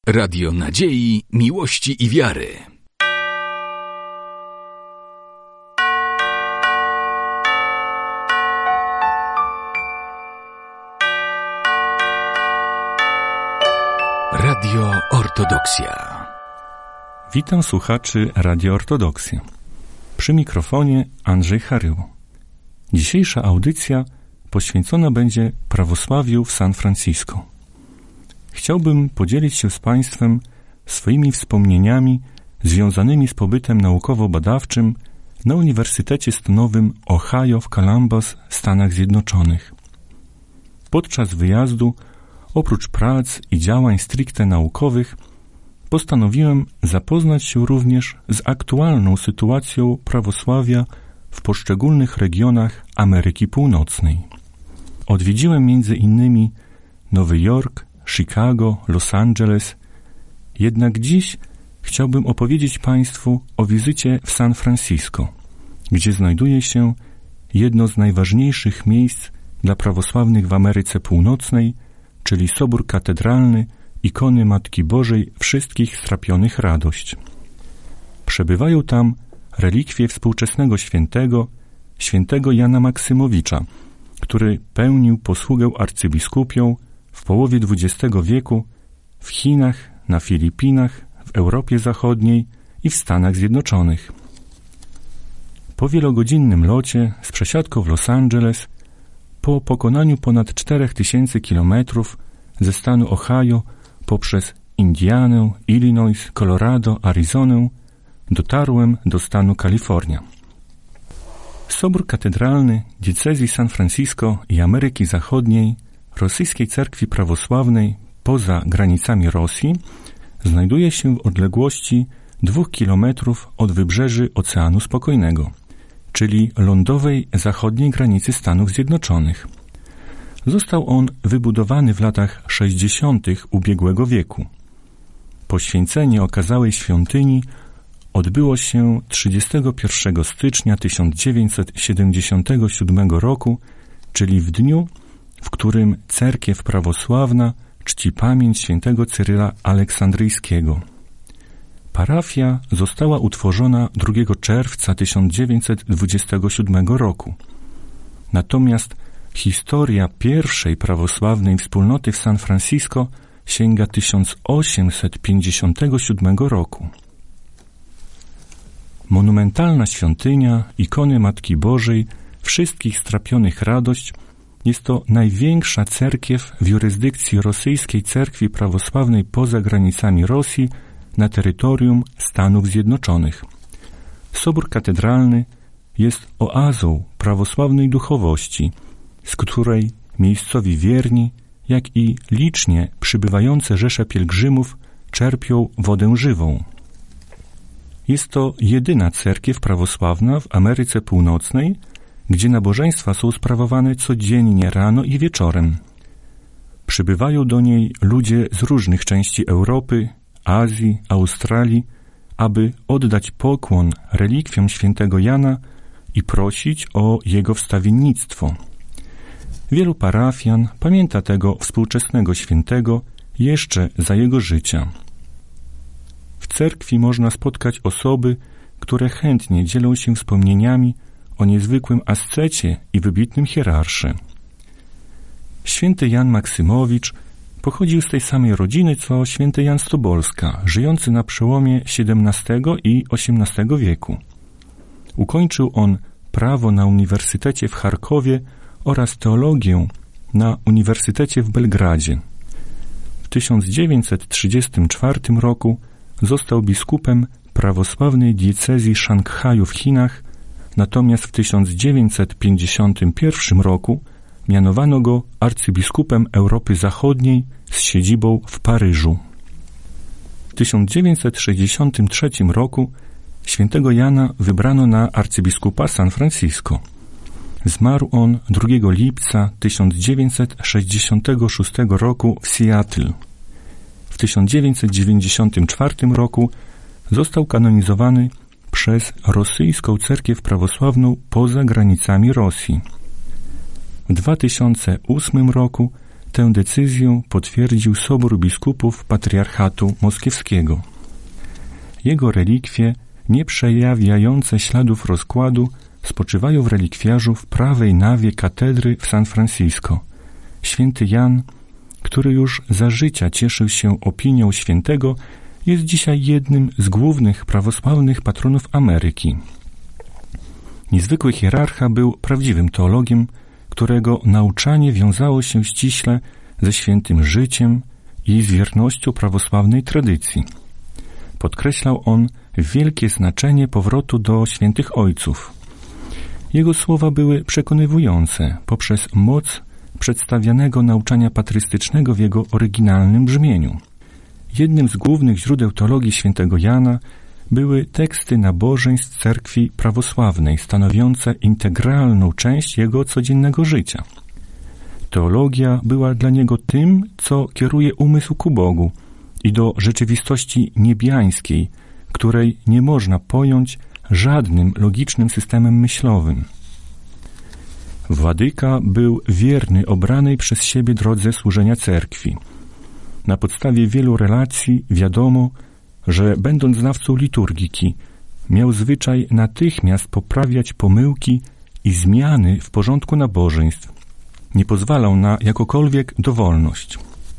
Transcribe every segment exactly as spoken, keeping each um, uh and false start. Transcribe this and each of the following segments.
Radio Nadziei, Miłości i Wiary. Radio Ortodoksja. Witam słuchaczy Radio Ortodoksja. Przy mikrofonie Andrzej Haryło. Dzisiejsza audycja poświęcona będzie prawosławiu w San Francisco. Chciałbym podzielić się z Państwem swoimi wspomnieniami związanymi z pobytem naukowo-badawczym na Uniwersytecie Stanowym Ohio w Columbus, Stanach Zjednoczonych. Podczas wyjazdu, oprócz prac i działań stricte naukowych, postanowiłem zapoznać się również z aktualną sytuacją prawosławia w poszczególnych regionach Ameryki Północnej. Odwiedziłem między innymi Nowy Jork, Chicago, Los Angeles. Jednak dziś chciałbym opowiedzieć Państwu o wizycie w San Francisco, gdzie znajduje się jedno z najważniejszych miejsc dla prawosławnych w Ameryce Północnej, czyli Sobór Katedralny Ikony Matki Bożej Wszystkich Strapionych Radość. Przebywają tam relikwie współczesnego świętego, świętego Jana Maksymowicza, który pełnił posługę arcybiskupią w połowie dwudziestego wieku w Chinach, na Filipinach, w Europie Zachodniej i w Stanach Zjednoczonych. Po wielogodzinnym locie z przesiadką w Los Angeles, po pokonaniu ponad czterech tysięcy kilometrów ze stanu Ohio poprzez Indianę, Illinois, Colorado, Arizonę, dotarłem do stanu Kalifornia. Sobór Katedralny Diecezji San Francisco i Ameryki Zachodniej Rosyjskiej Cerkwi Prawosławnej poza granicami Rosji znajduje się w odległości dwóch kilometrów od wybrzeży Oceanu Spokojnego, czyli lądowej zachodniej granicy Stanów Zjednoczonych. Został on wybudowany w latach sześćdziesiątych ubiegłego wieku. Poświęcenie okazałej świątyni odbyło się trzydziestego pierwszego stycznia tysiąc dziewięćset siedemdziesiątego siódmego roku, czyli w dniu, w którym cerkiew prawosławna czci pamięć świętego Cyryla Aleksandryjskiego. Parafia została utworzona drugiego czerwca tysiąc dziewięćset dwudziestego siódmego roku. Natomiast historia pierwszej prawosławnej wspólnoty w San Francisco sięga tysiąc osiemset pięćdziesiątego siódmego roku. Monumentalna świątynia Ikony Matki Bożej Wszystkich Strapionych Radość jest to największa cerkiew w jurysdykcji Rosyjskiej Cerkwi Prawosławnej poza granicami Rosji na terytorium Stanów Zjednoczonych. Sobór Katedralny jest oazą prawosławnej duchowości, z której miejscowi wierni, jak i licznie przybywające rzesze pielgrzymów czerpią wodę żywą. Jest to jedyna cerkiew prawosławna w Ameryce Północnej, gdzie nabożeństwa są sprawowane codziennie rano i wieczorem. Przybywają do niej ludzie z różnych części Europy, Azji, Australii, aby oddać pokłon relikwiom świętego Jana i prosić o jego wstawiennictwo. Wielu parafian pamięta tego współczesnego świętego jeszcze za jego życia. W cerkwi można spotkać osoby, które chętnie dzielą się wspomnieniami o niezwykłym ascecie i wybitnym hierarszy. Święty Jan Maksymowicz pochodził z tej samej rodziny co święty Jan z Tobolska, żyjący na przełomie siedemnastego i osiemnastego wieku. Ukończył on prawo na Uniwersytecie w Charkowie oraz teologię na Uniwersytecie w Belgradzie. W tysiąc dziewięćset trzydziestym czwartym roku został biskupem prawosławnej diecezji Szanghaju w Chinach, natomiast w tysiąc dziewięćset pięćdziesiątym pierwszym roku mianowano go arcybiskupem Europy Zachodniej z siedzibą w Paryżu. W tysiąc dziewięćset sześćdziesiątym trzecim roku świętego Jana wybrano na arcybiskupa San Francisco. Zmarł on drugiego lipca tysiąc dziewięćset sześćdziesiątego szóstego roku w Seattle. W tysiąc dziewięćset dziewięćdziesiątym czwartym roku został kanonizowany przez rosyjską cerkiew prawosławną poza granicami Rosji. W dwa tysiące ósmym roku Tę decyzję potwierdził Sobór Biskupów Patriarchatu Moskiewskiego. Jego relikwie, nie przejawiające śladów rozkładu, spoczywają w relikwiarzu w prawej nawie katedry w San Francisco. Święty Jan, który już za życia cieszył się opinią świętego, jest dzisiaj jednym z głównych prawosławnych patronów Ameryki. Niezwykły hierarcha był prawdziwym teologiem, którego nauczanie wiązało się ściśle ze świętym życiem i z wiernością prawosławnej tradycji. Podkreślał on wielkie znaczenie powrotu do świętych ojców. Jego słowa były przekonywujące poprzez moc przedstawianego nauczania patrystycznego w jego oryginalnym brzmieniu. Jednym z głównych źródeł teologii świętego Jana były teksty nabożeństw cerkwi prawosławnej, stanowiące integralną część jego codziennego życia. Teologia była dla niego tym, co kieruje umysł ku Bogu i do rzeczywistości niebiańskiej, której nie można pojąć żadnym logicznym systemem myślowym. Władyka był wierny obranej przez siebie drodze służenia cerkwi. Na podstawie wielu relacji wiadomo, że będąc znawcą liturgiki, miał zwyczaj natychmiast poprawiać pomyłki i zmiany w porządku nabożeństw. Nie pozwalał na jakąkolwiek dowolność.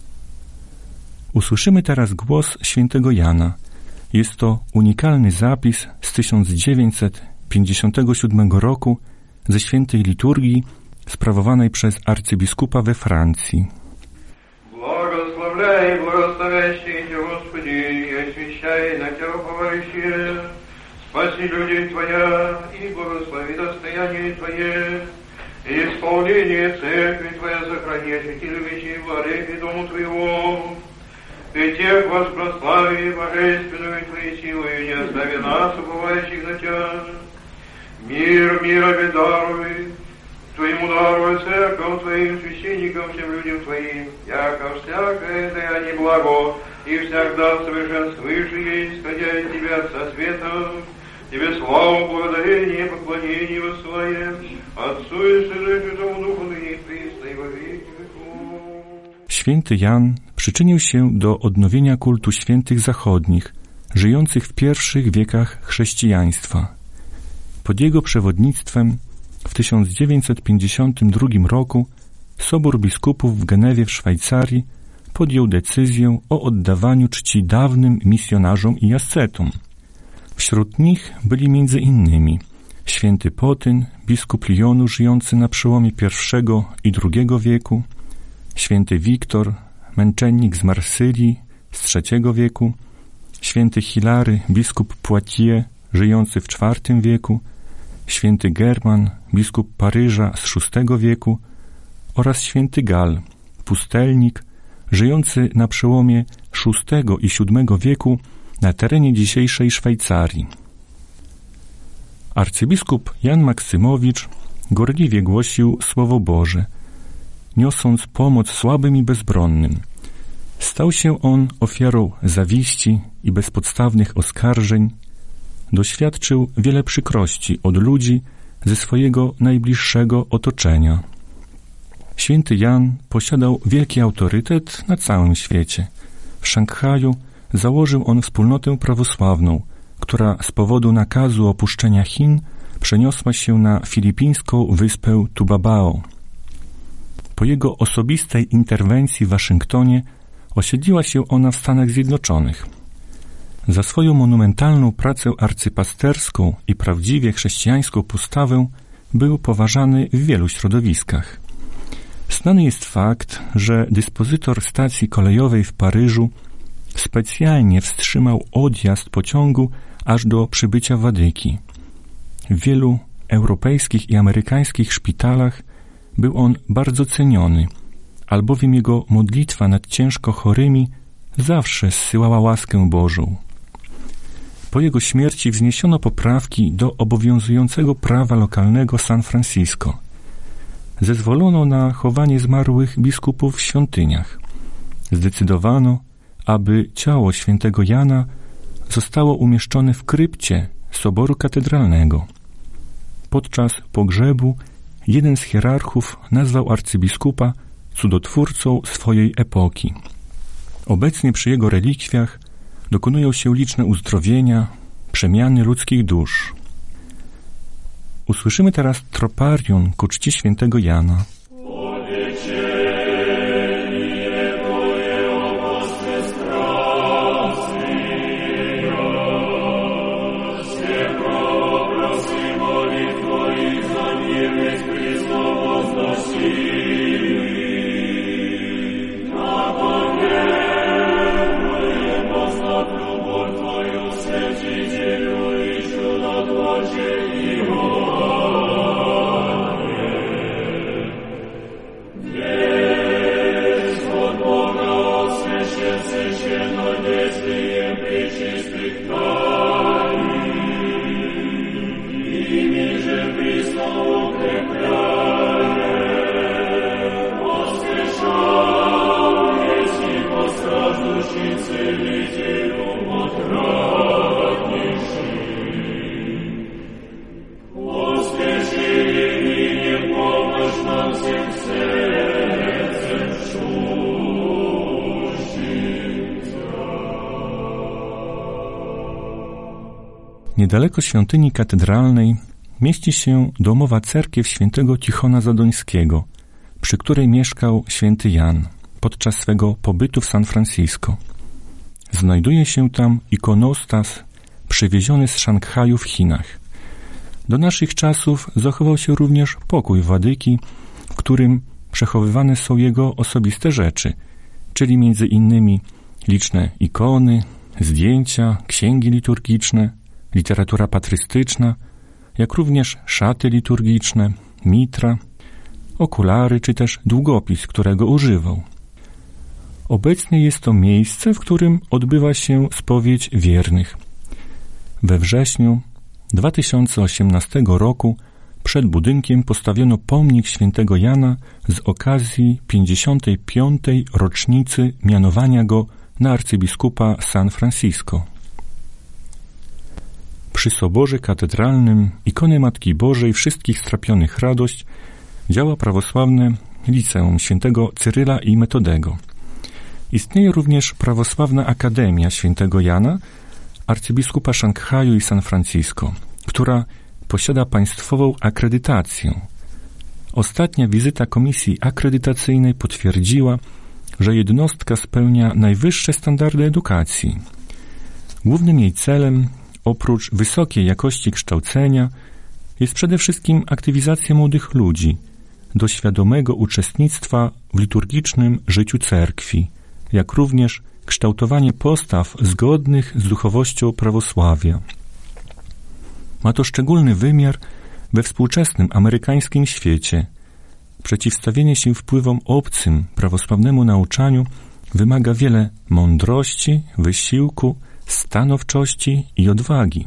Usłyszymy teraz głos świętego Jana. Jest to unikalny zapis z tysiąc dziewięćset pięćdziesiątego siódmego roku ze świętej liturgii sprawowanej przez arcybiskupa we Francji. Благословляй, благословящий Тебя, Господи, и освящай на Тебя уповающие. Спаси людей Твоя и благослови достояние Твое, и исполнение церкви Твоя сохрани, освети любящие дворы и дому Твоего. И тех воспрослави божественную Твоей силой, не остави нас, уповающих на Тебя. Мир, мир обедаруй, Твоему даруй церковь Твоим, священникам, всем людям Твоим, яко всякое даяние благо, и всегда совершенствующее, исходя из Тебя, Отца Света, Тебе славу, благодарение, поклонение воссылаем, Отцу и Сыну и Святому Духу, ныне и присно, и во веки веков. Święty Jan przyczynił się do odnowienia kultu świętych zachodnich, żyjących w pierwszych wiekach chrześcijaństwa. Pod jego przewodnictwem w tysiąc dziewięćset pięćdziesiątym drugim roku Sobór Biskupów w Genewie w Szwajcarii podjął decyzję o oddawaniu czci dawnym misjonarzom i ascetom. Wśród nich byli między innymi święty Potyn, biskup Lyonu żyjący na przełomie pierwszego i drugiego wieku, święty Wiktor, męczennik z Marsylii z trzeciego wieku, święty Hilary, biskup Poitiers żyjący w czwartym wieku, święty German, biskup Paryża z szóstego wieku oraz święty Gal, pustelnik, żyjący na przełomie szóstego i siódmego wieku na terenie dzisiejszej Szwajcarii. Arcybiskup Jan Maksymowicz gorliwie głosił Słowo Boże, niosąc pomoc słabym i bezbronnym. Stał się on ofiarą zawiści i bezpodstawnych oskarżeń, doświadczył wiele przykrości od ludzi ze swojego najbliższego otoczenia. Święty Jan posiadał wielki autorytet na całym świecie. W Szanghaju założył on wspólnotę prawosławną, która z powodu nakazu opuszczenia Chin przeniosła się na filipińską wyspę Tubabao. Po jego osobistej interwencji w Waszyngtonie osiedliła się ona w Stanach Zjednoczonych. Za swoją monumentalną pracę arcypasterską i prawdziwie chrześcijańską postawę był poważany w wielu środowiskach. Znany jest fakt, że dyspozytor stacji kolejowej w Paryżu specjalnie wstrzymał odjazd pociągu aż do przybycia Wadyki. W wielu europejskich i amerykańskich szpitalach był on bardzo ceniony, albowiem jego modlitwa nad ciężko chorymi zawsze zsyłała łaskę Bożą. Po jego śmierci wzniesiono poprawki do obowiązującego prawa lokalnego San Francisco. Zezwolono na chowanie zmarłych biskupów w świątyniach. Zdecydowano, aby ciało świętego Jana zostało umieszczone w krypcie Soboru Katedralnego. Podczas pogrzebu jeden z hierarchów nazwał arcybiskupa cudotwórcą swojej epoki. Obecnie przy jego relikwiach dokonują się liczne uzdrowienia, przemiany ludzkich dusz. Usłyszymy teraz troparium ku czci świętego Jana. Niedaleko świątyni katedralnej mieści się domowa cerkiew świętego Tichona Zadońskiego, przy której mieszkał święty Jan podczas swego pobytu w San Francisco. Znajduje się tam ikonostas przywieziony z Szanghaju w Chinach. Do naszych czasów zachował się również pokój władyki, w którym przechowywane są jego osobiste rzeczy, czyli między innymi liczne ikony, zdjęcia, księgi liturgiczne, literatura patrystyczna, jak również szaty liturgiczne, mitra, okulary czy też długopis, którego używał. Obecnie jest to miejsce, w którym odbywa się spowiedź wiernych. We wrześniu dwa tysiące osiemnastego roku przed budynkiem postawiono pomnik świętego Jana z okazji pięćdziesiątej piątej rocznicy mianowania go na arcybiskupa San Francisco. Przy soborze katedralnym ikony Matki Bożej Wszystkich Strapionych Radość działa prawosławne liceum świętego Cyryla i Metodego. Istnieje również prawosławna Akademia świętego Jana, arcybiskupa Szanghaju i San Francisco, która posiada państwową akredytację. Ostatnia wizyta komisji akredytacyjnej potwierdziła, że jednostka spełnia najwyższe standardy edukacji. Głównym jej celem, oprócz wysokiej jakości kształcenia, jest przede wszystkim aktywizacja młodych ludzi do świadomego uczestnictwa w liturgicznym życiu cerkwi, jak również kształtowanie postaw zgodnych z duchowością prawosławia. Ma to szczególny wymiar we współczesnym amerykańskim świecie. Przeciwstawienie się wpływom obcym prawosławnemu nauczaniu wymaga wiele mądrości, wysiłku, stanowczości i odwagi.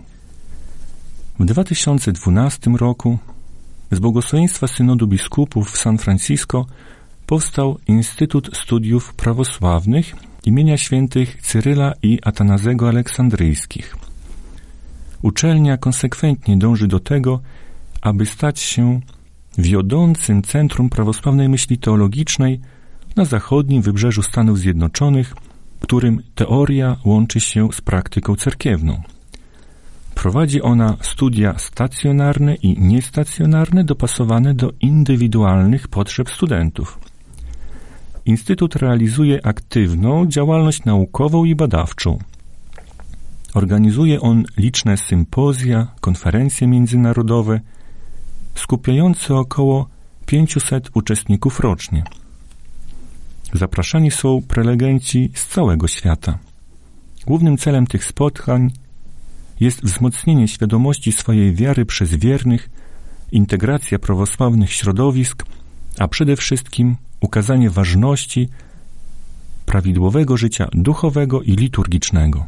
W dwa tysiące dwunastym roku z błogosławieństwa Synodu Biskupów w San Francisco powstał Instytut Studiów Prawosławnych imienia świętych Cyryla i Atanazego Aleksandryjskich. Uczelnia konsekwentnie dąży do tego, aby stać się wiodącym centrum prawosławnej myśli teologicznej na zachodnim wybrzeżu Stanów Zjednoczonych, którym teoria łączy się z praktyką cerkiewną. Prowadzi ona studia stacjonarne i niestacjonarne dopasowane do indywidualnych potrzeb studentów. Instytut realizuje aktywną działalność naukową i badawczą. Organizuje on liczne sympozja, konferencje międzynarodowe, skupiające około pięciuset uczestników rocznie. Zapraszani są prelegenci z całego świata. Głównym celem tych spotkań jest wzmocnienie świadomości swojej wiary przez wiernych, integracja prawosławnych środowisk, a przede wszystkim ukazanie ważności prawidłowego życia duchowego i liturgicznego.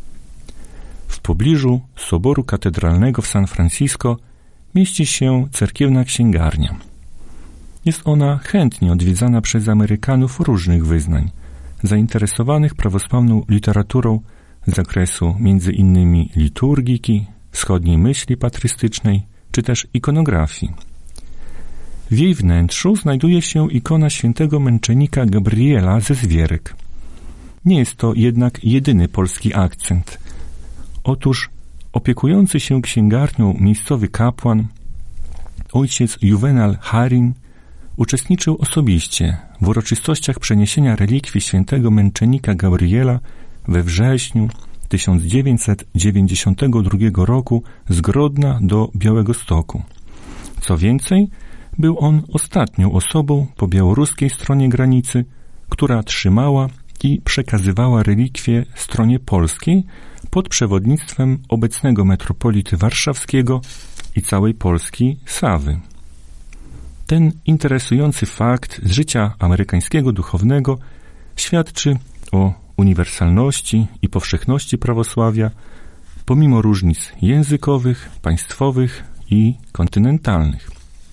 W pobliżu Soboru Katedralnego w San Francisco mieści się cerkiewna księgarnia. Jest ona chętnie odwiedzana przez Amerykanów różnych wyznań, zainteresowanych prawosławną literaturą z zakresu między innymi liturgiki, wschodniej myśli patrystycznej czy też ikonografii. W jej wnętrzu znajduje się ikona świętego męczennika Gabriela ze Zwierek. Nie jest to jednak jedyny polski akcent. Otóż opiekujący się księgarnią miejscowy kapłan, ojciec Juvenal Harin, uczestniczył osobiście w uroczystościach przeniesienia relikwii świętego męczennika Gabriela we wrześniu tysiąc dziewięćset dziewięćdziesiątego drugiego roku z Grodna do Białegostoku. Co więcej, był on ostatnią osobą po białoruskiej stronie granicy, która trzymała i przekazywała relikwie stronie polskiej pod przewodnictwem obecnego metropolity warszawskiego i całej Polski Sawy. Ten interesujący fakt z życia amerykańskiego duchownego świadczy o uniwersalności i powszechności prawosławia pomimo różnic językowych, państwowych i kontynentalnych.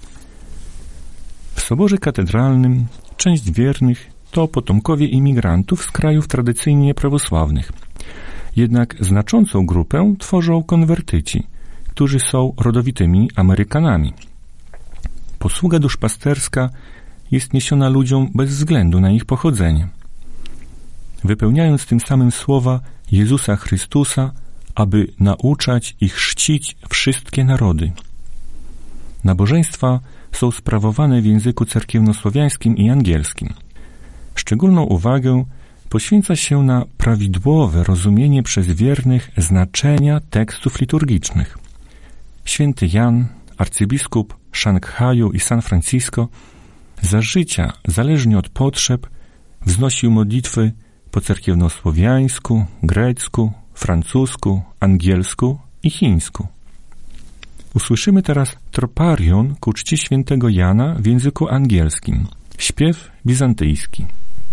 W Soborze Katedralnym część wiernych to potomkowie imigrantów z krajów tradycyjnie prawosławnych. Jednak znaczącą grupę tworzą konwertyci, którzy są rodowitymi Amerykanami. Posługa duszpasterska jest niesiona ludziom bez względu na ich pochodzenie, wypełniając tym samym słowa Jezusa Chrystusa, aby nauczać i chrzcić wszystkie narody. Nabożeństwa są sprawowane w języku cerkiewnosłowiańskim i angielskim. Szczególną uwagę poświęca się na prawidłowe rozumienie przez wiernych znaczenia tekstów liturgicznych. Święty Jan, arcybiskup Szanghaju i San Francisco, za życia, zależnie od potrzeb, wznosił modlitwy po cerkiewnosłowiańsku, grecku, francusku, angielsku i chińsku. Usłyszymy teraz troparion ku czci świętego Jana w języku angielskim. Śpiew bizantyjski.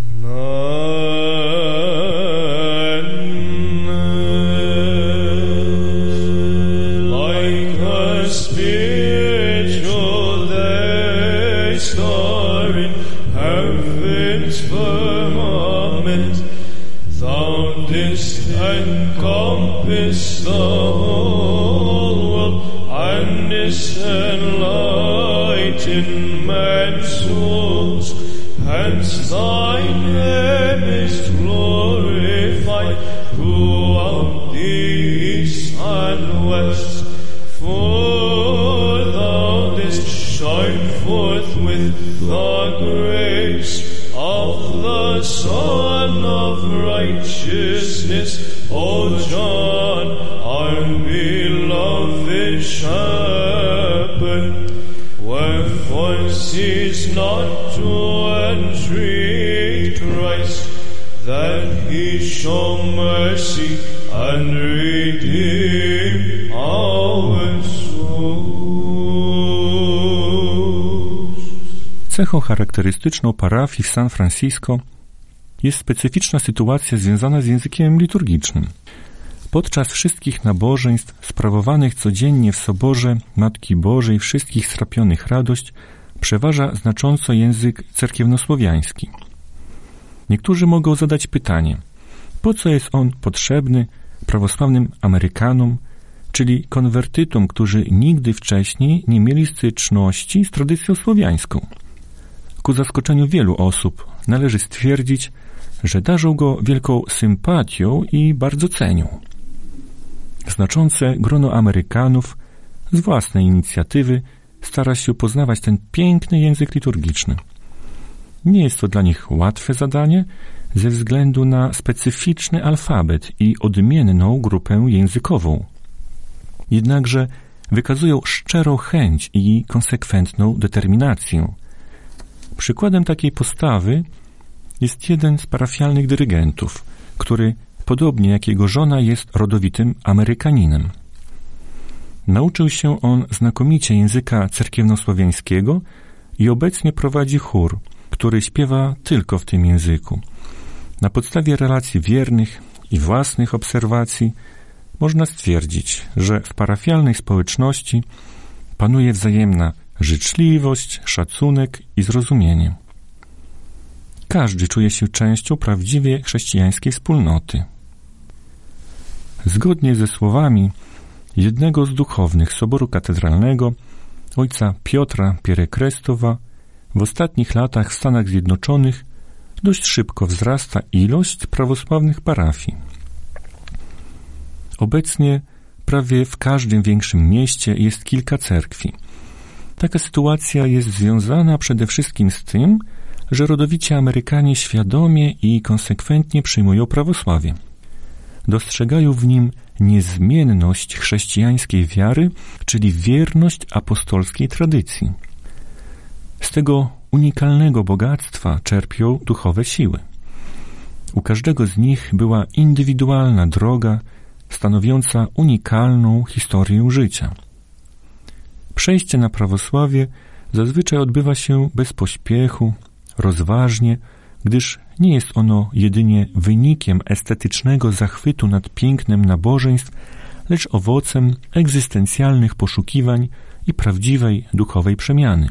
Enlighten man's souls, hence thy name is glorified throughout the east and west. For thou didst shine forth with the grace of the Son of Righteousness, O John, our beloved shepherd. Wherefore cease not to entreat Christ, that he show mercy and redeem our souls. Cechą charakterystyczną parafii w San Francisco jest specyficzna sytuacja związana z językiem liturgicznym. Podczas wszystkich nabożeństw sprawowanych codziennie w Soborze Matki Bożej Wszystkich Strapionych Radość przeważa znacząco język cerkiewnosłowiański. Niektórzy mogą zadać pytanie, po co jest on potrzebny prawosławnym Amerykanom, czyli konwertytom, którzy nigdy wcześniej nie mieli styczności z tradycją słowiańską. Ku zaskoczeniu wielu osób należy stwierdzić, że darzą go wielką sympatią i bardzo cenią. Znaczące grono Amerykanów z własnej inicjatywy stara się poznawać ten piękny język liturgiczny. Nie jest to dla nich łatwe zadanie ze względu na specyficzny alfabet i odmienną grupę językową. Jednakże wykazują szczerą chęć i konsekwentną determinację. Przykładem takiej postawy jest jeden z parafialnych dyrygentów, który podobnie jak jego żona jest rodowitym Amerykaninem. Nauczył się on znakomicie języka cerkiewnosłowiańskiego i obecnie prowadzi chór, który śpiewa tylko w tym języku. Na podstawie relacji wiernych i własnych obserwacji można stwierdzić, że w parafialnej społeczności panuje wzajemna życzliwość, szacunek i zrozumienie. Każdy czuje się częścią prawdziwie chrześcijańskiej wspólnoty. Zgodnie ze słowami jednego z duchownych Soboru Katedralnego, ojca Piotra Pierekrestowa, w ostatnich latach w Stanach Zjednoczonych dość szybko wzrasta ilość prawosławnych parafii. Obecnie prawie w każdym większym mieście jest kilka cerkwi. Taka sytuacja jest związana przede wszystkim z tym, że rodowici Amerykanie świadomie i konsekwentnie przyjmują prawosławie. Dostrzegają w nim niezmienność chrześcijańskiej wiary, czyli wierność apostolskiej tradycji. Z tego unikalnego bogactwa czerpią duchowe siły. U każdego z nich była indywidualna droga, stanowiąca unikalną historię życia. Przejście na prawosławie zazwyczaj odbywa się bez pośpiechu, rozważnie, gdyż nie jest ono jedynie wynikiem estetycznego zachwytu nad pięknem nabożeństw, lecz owocem egzystencjalnych poszukiwań i prawdziwej duchowej przemiany.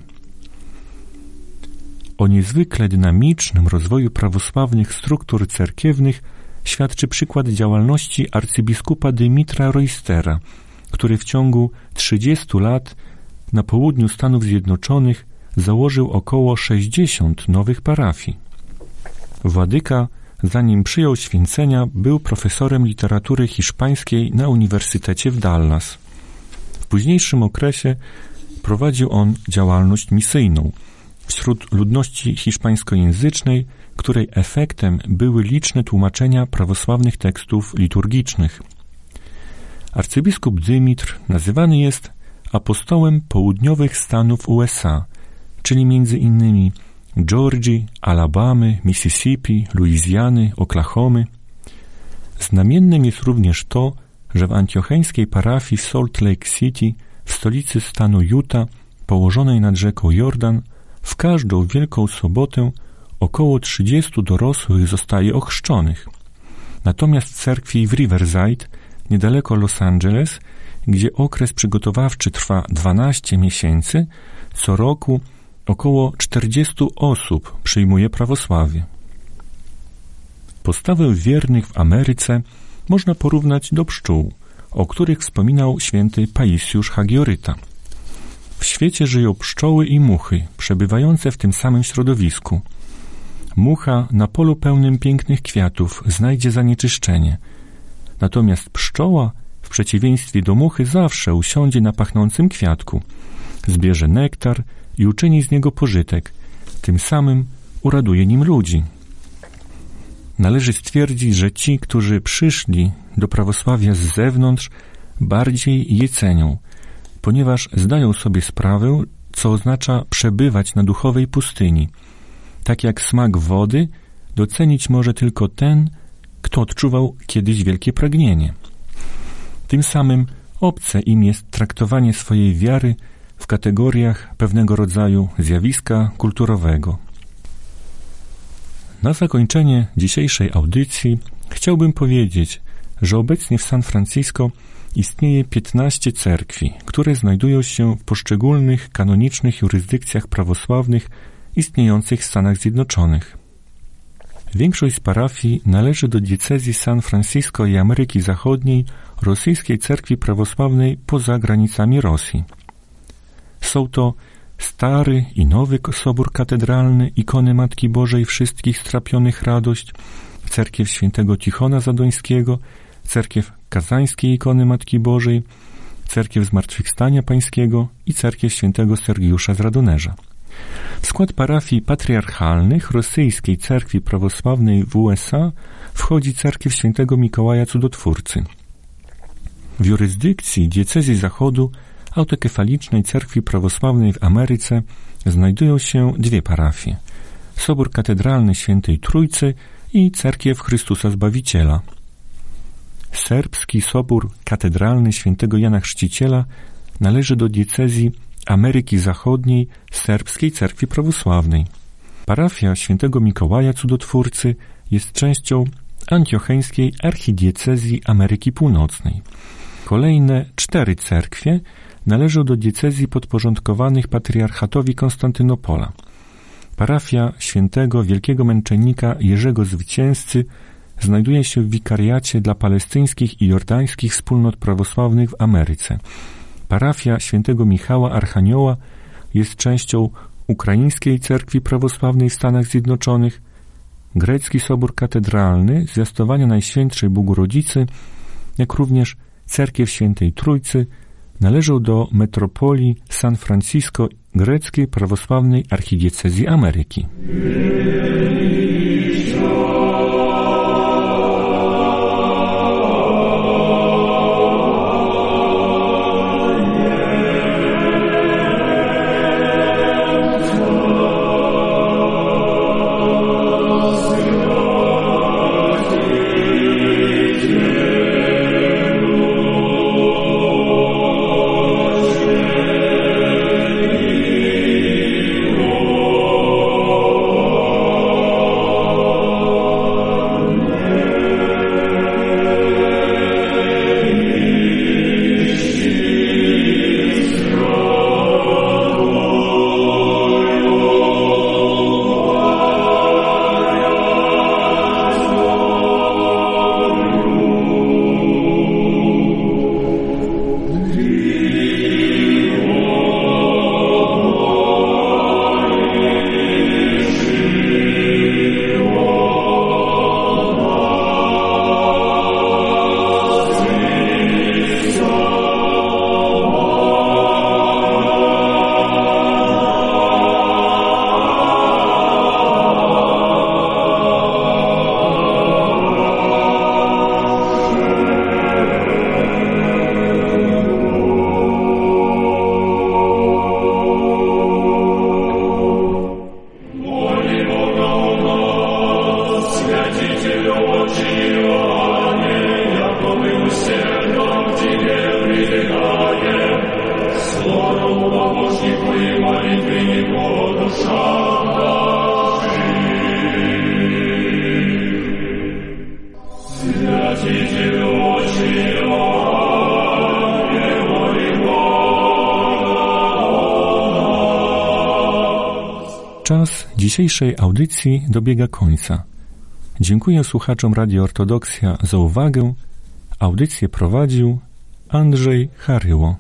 O niezwykle dynamicznym rozwoju prawosławnych struktur cerkiewnych świadczy przykład działalności arcybiskupa Dymitra Roystera, który w ciągu trzydziestu lat na południu Stanów Zjednoczonych założył około sześćdziesiąt nowych parafii. Władyka, zanim przyjął święcenia, był profesorem literatury hiszpańskiej na Uniwersytecie w Dallas. W późniejszym okresie prowadził on działalność misyjną wśród ludności hiszpańskojęzycznej, której efektem były liczne tłumaczenia prawosławnych tekstów liturgicznych. Arcybiskup Dymitr nazywany jest apostołem południowych stanów U S A, czyli między innymi Georgii, Alabamy, Mississippi, Luizjany, Oklahomy. Znamiennym jest również to, że w antiocheńskiej parafii w Salt Lake City, w stolicy stanu Utah, położonej nad rzeką Jordan, w każdą Wielką Sobotę około trzydziestu dorosłych zostaje ochrzczonych. Natomiast w cerkwi w Riverside, niedaleko Los Angeles, gdzie okres przygotowawczy trwa dwanaście miesięcy, co roku około czterdziestu osób przyjmuje prawosławie. Postawę wiernych w Ameryce można porównać do pszczół, o których wspominał święty Paisiusz Hagioryta. W świecie żyją pszczoły i muchy, przebywające w tym samym środowisku. Mucha na polu pełnym pięknych kwiatów znajdzie zanieczyszczenie. Natomiast pszczoła, w przeciwieństwie do muchy, zawsze usiądzie na pachnącym kwiatku, zbierze nektar i uczyni z niego pożytek, tym samym uraduje nim ludzi. Należy stwierdzić, że ci, którzy przyszli do prawosławia z zewnątrz, bardziej je cenią, ponieważ zdają sobie sprawę, co oznacza przebywać na duchowej pustyni. Tak jak smak wody docenić może tylko ten, kto odczuwał kiedyś wielkie pragnienie. Tym samym obce im jest traktowanie swojej wiary w kategoriach pewnego rodzaju zjawiska kulturowego. Na zakończenie dzisiejszej audycji chciałbym powiedzieć, że obecnie w San Francisco istnieje piętnaście cerkwi, które znajdują się w poszczególnych kanonicznych jurysdykcjach prawosławnych istniejących w Stanach Zjednoczonych. Większość z parafii należy do diecezji San Francisco i Ameryki Zachodniej rosyjskiej cerkwi prawosławnej poza granicami Rosji. Są to Stary i Nowy Sobór Katedralny Ikony Matki Bożej Wszystkich Strapionych Radość, cerkiew świętego Tichona Zadońskiego, cerkiew Kazańskiej Ikony Matki Bożej, cerkiew Zmartwychwstania Pańskiego i cerkiew świętego Sergiusza z Radonerza. W skład parafii patriarchalnych rosyjskiej cerkwi prawosławnej w U S A wchodzi cerkiew świętego Mikołaja Cudotwórcy. W jurysdykcji diecezji Zachodu autokefalicznej cerkwi prawosławnej w Ameryce znajdują się dwie parafie: Sobór Katedralny Świętej Trójcy i cerkiew Chrystusa Zbawiciela. Serbski Sobór Katedralny Świętego Jana Chrzciciela należy do diecezji Ameryki Zachodniej Serbskiej Cerkwi Prawosławnej. Parafia świętego Mikołaja Cudotwórcy jest częścią antiocheńskiej archidiecezji Ameryki Północnej. Kolejne cztery cerkwie należą do diecezji podporządkowanych patriarchatowi Konstantynopola. Parafia świętego wielkiego męczennika Jerzego Zwycięzcy znajduje się w wikariacie dla palestyńskich i jordańskich wspólnot prawosławnych w Ameryce. Parafia świętego Michała Archanioła jest częścią Ukraińskiej Cerkwi Prawosławnej w Stanach Zjednoczonych. Grecki Sobór Katedralny Zwiastowania Najświętszej Bogorodzicy, jak również Cerkiew Świętej Trójcy należą do metropolii San Francisco Greckiej Prawosławnej Archidiecezji Ameryki. Czas dzisiejszej audycji dobiega końca. Dziękuję słuchaczom Radio Ortodoksja za uwagę. Audycję prowadził Andrzej Haryło.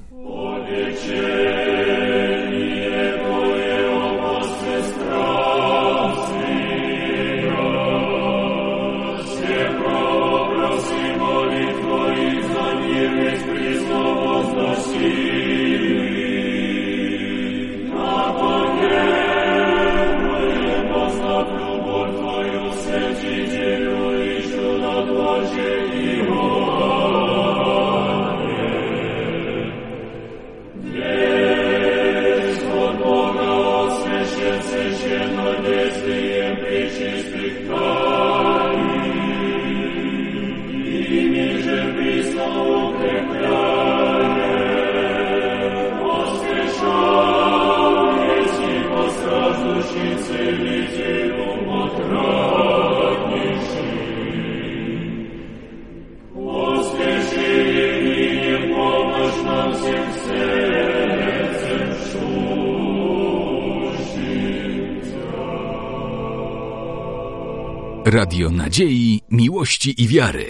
Radio Nadziei, Miłości i Wiary.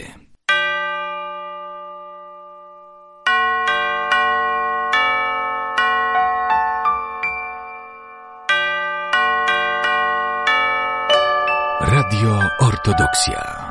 Radio Ortodoksja.